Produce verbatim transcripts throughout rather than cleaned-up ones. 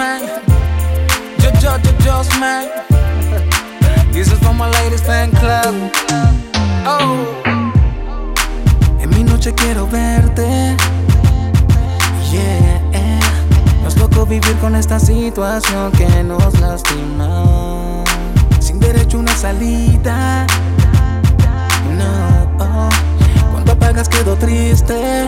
man. Yo, yo, yo, just man. This is for my ladies fan club. Oh. En mi noche quiero verte. Yeah. No es loco vivir con esta situación que nos lastima, sin derecho a una salida. No, oh. Cuando apagas quedo triste.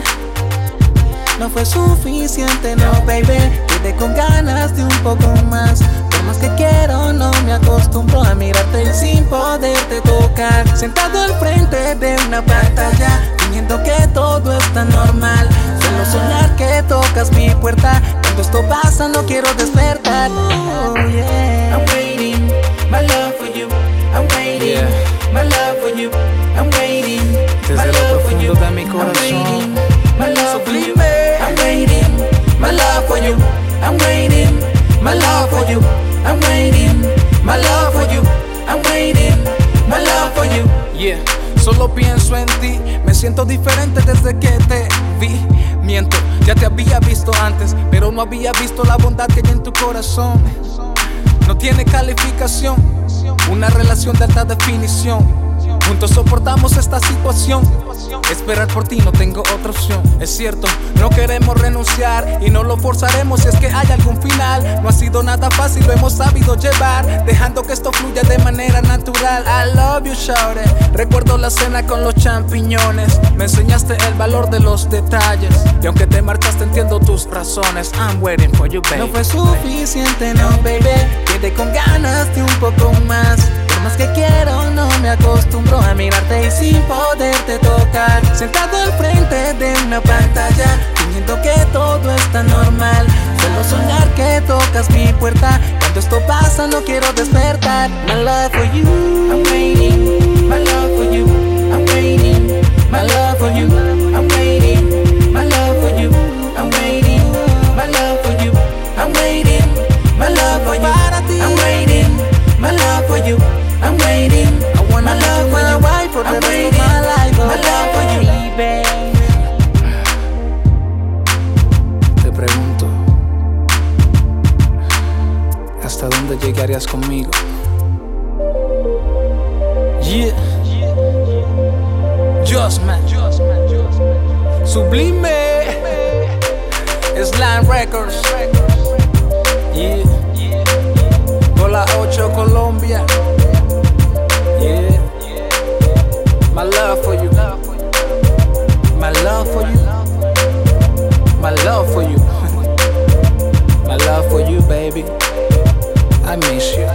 No fue suficiente, no baby. Quedé con ganas de un poco más. Por más que quiero no me acostumbro a mirarte y sin poderte tocar. Sentado al frente de una pantalla, fingiendo que todo está normal. Solo soñar que tocas mi puerta. Cuando esto pasa no quiero despertar. Oh yeah. I'm waiting, my love for you. I'm waiting, yeah. My love for you. I'm waiting, desde my lo love for you. profundo de mi corazón. I'm waiting, my love for you. Sublime. I'm waiting, my love for you. I'm waiting, my love for you. I'm waiting, my love for you. I'm waiting, my love for you. Yeah, solo pienso en ti. Me siento diferente desde que te vi. Miento, ya te había visto antes, pero no había visto la bondad que hay en tu corazón. No tiene calificación, una relación de alta definición. Juntos soportamos esta situación. Esperar por ti no tengo otra opción. Es cierto, no queremos renunciar y no lo forzaremos si es que hay algún final. No ha sido nada fácil, lo hemos sabido llevar, dejando que esto fluya de manera natural. I love you, shawty. Recuerdo la cena con los champiñones. Me enseñaste el valor de los detalles, y aunque te marchaste entiendo tus razones. I'm waiting for you, baby. No fue suficiente, no, baby. Quedé con ganas de un poco más. Por más que quiero no me acostumbro a mirarte y sin poderte tocar. Sentado al frente de una pantalla, fingiendo que todo está normal. Solo soñar que tocas mi puerta. Cuando esto pasa no quiero despertar. My love for you. I'm waiting, my love for you. I'm waiting, my love for you. I'm waiting, my love for you. I'm waiting, my love for you. I'm waiting, my love for you. I'm waiting, my love for you. I'm waiting, I wanna my make love you for my you. wife for the I'm rest of waiting, my life, oh my love for you. baby. Te pregunto, ¿hasta dónde llegarías conmigo? Yeah. Just man. Sublime. Slime Records. Yeah. Con la ocho Colombia. Yeah. My love for you. My love for you. My love for you. My love for you, baby. I miss you.